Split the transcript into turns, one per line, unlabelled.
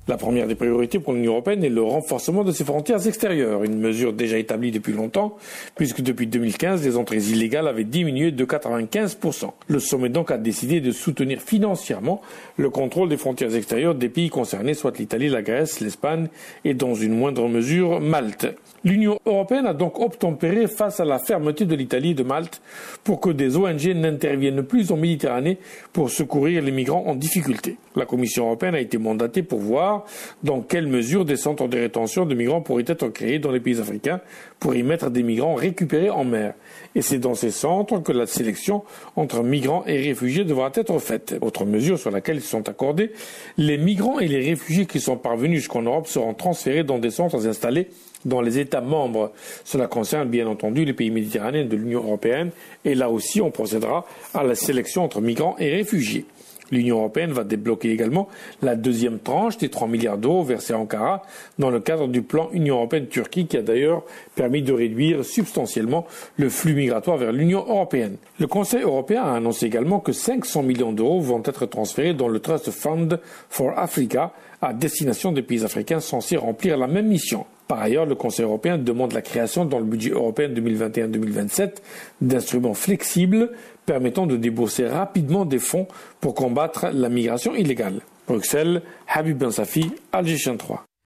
La première des priorités pour l'Union européenne est le renforcement de ses frontières extérieures, une mesure déjà établie depuis longtemps, puisque depuis 2015, les entrées illégales avaient diminué de 95%. Le sommet donc a décidé de soutenir financièrement le contrôle des frontières extérieures des pays concernés, soit l'Italie, la Grèce, l'Espagne et dans une moindre mesure Malte. L'Union européenne a donc obtempéré face à la fermeté de l'Italie et de Malte pour que des ONG n'interviennent plus en Méditerranée pour secourir les migrants en difficulté. La Commission européenne a été mandatée pour voir dans quelle mesure des centres de rétention de migrants pourraient être créés dans les pays africains pour y mettre des migrants récupérés en mer. Et c'est dans ces centres que la sélection entre migrants et réfugiés devra être faite. Autre mesure sur laquelle ils sont accordés, les migrants et les réfugiés qui sont parvenus jusqu'en Europe seront transférés dans des centres installés dans les États membres. Cela concerne bien entendu les pays méditerranéens de l'Union européenne et là aussi on procédera à la sélection entre migrants et réfugiés. L'Union européenne va débloquer également la deuxième tranche des 3 milliards d'euros versés à Ankara dans le cadre du plan Union européenne-Turquie qui a d'ailleurs permis de réduire substantiellement le flux migratoire vers l'Union européenne. Le Conseil européen a annoncé également que 500 millions d'euros vont être transférés dans le Trust Fund for Africa à destination des pays africains censés remplir la même mission. Par ailleurs, le Conseil européen demande la création dans le budget européen 2021-2027 d'instruments flexibles permettant de débourser rapidement des fonds pour combattre la migration illégale. Bruxelles, Habib Ben Safi, Alger 3.